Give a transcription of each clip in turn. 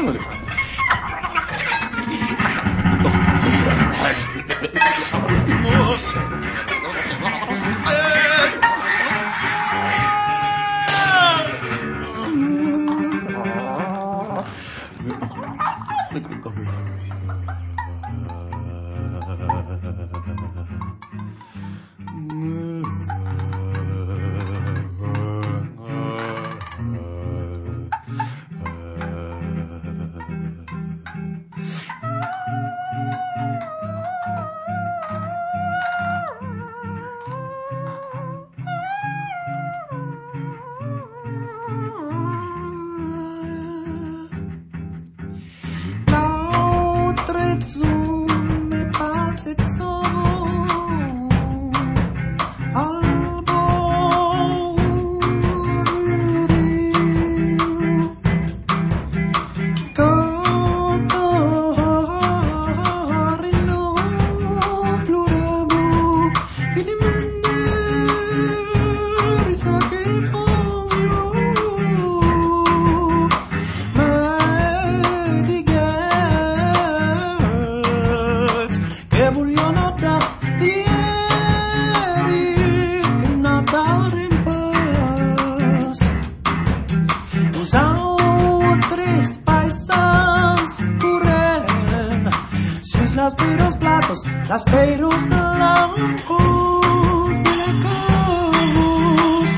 las peiros blancos blancos.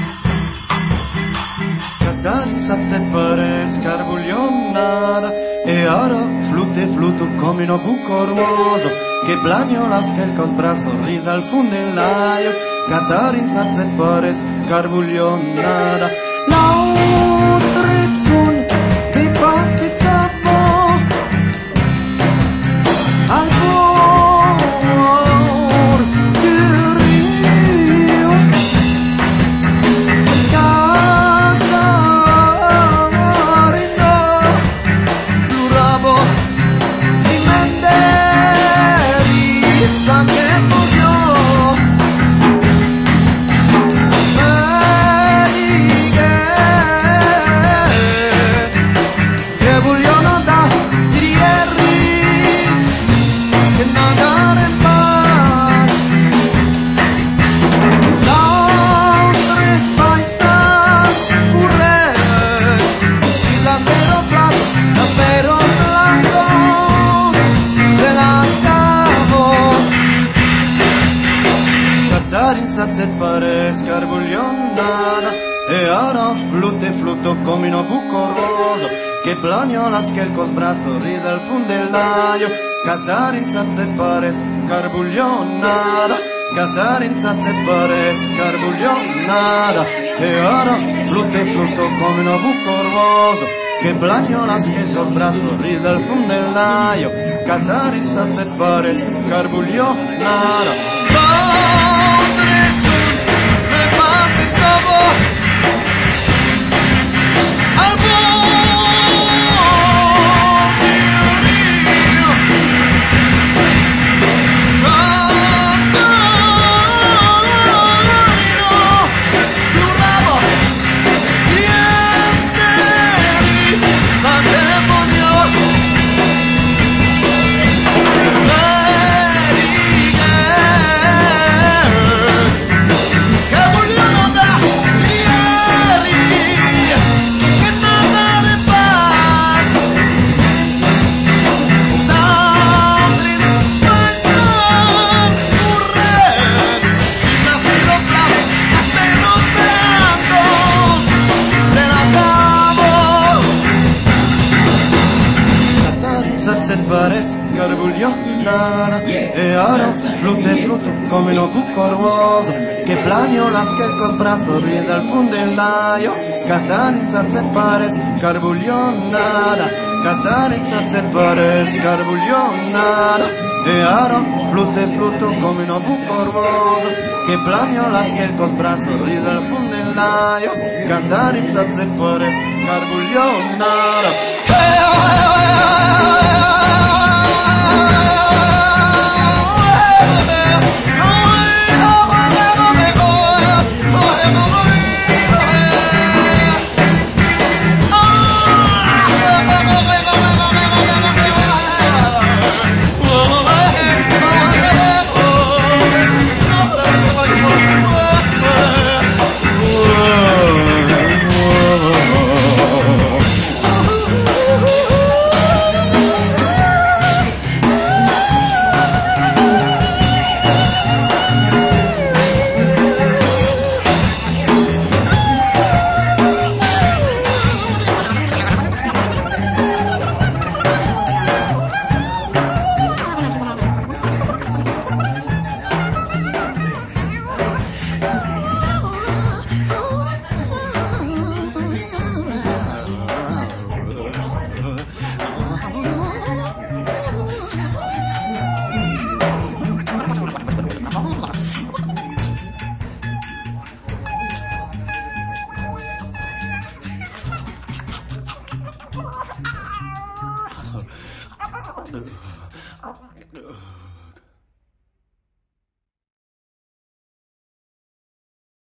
Cadenza separe scarbuglionata e ora flute fluto come un buco ruoso che planiolas che il cosbrazo risa al fundellaio. Cadenza separe scarbuglionata l'autrezun che passi zappo al cuor del rio. Catarina duravo di menderi sangue murió. Se pare scarbuglionata e ora flute flutto come un buco roso che planiolas che il cosbrazo risa al fundellaio. Catarina se pare scarbuglionata, Catarina se pare scarbuglionata e ora flute flutto come un buco roso che planiolas che il cosbrazo risa al fundellaio. Catarina se pare scarbuglionata. E ora flute flutto come un buco ruoso che planiolas che il cosbrazo risa al fundellaio. Catarina se pare scarbuglionata, Catarina se pare scarbuglionata e ora flute flutto come un buco ruoso che planiolas che il cosbrazo risa al fundellaio. Catarina se pare scarbuglionata.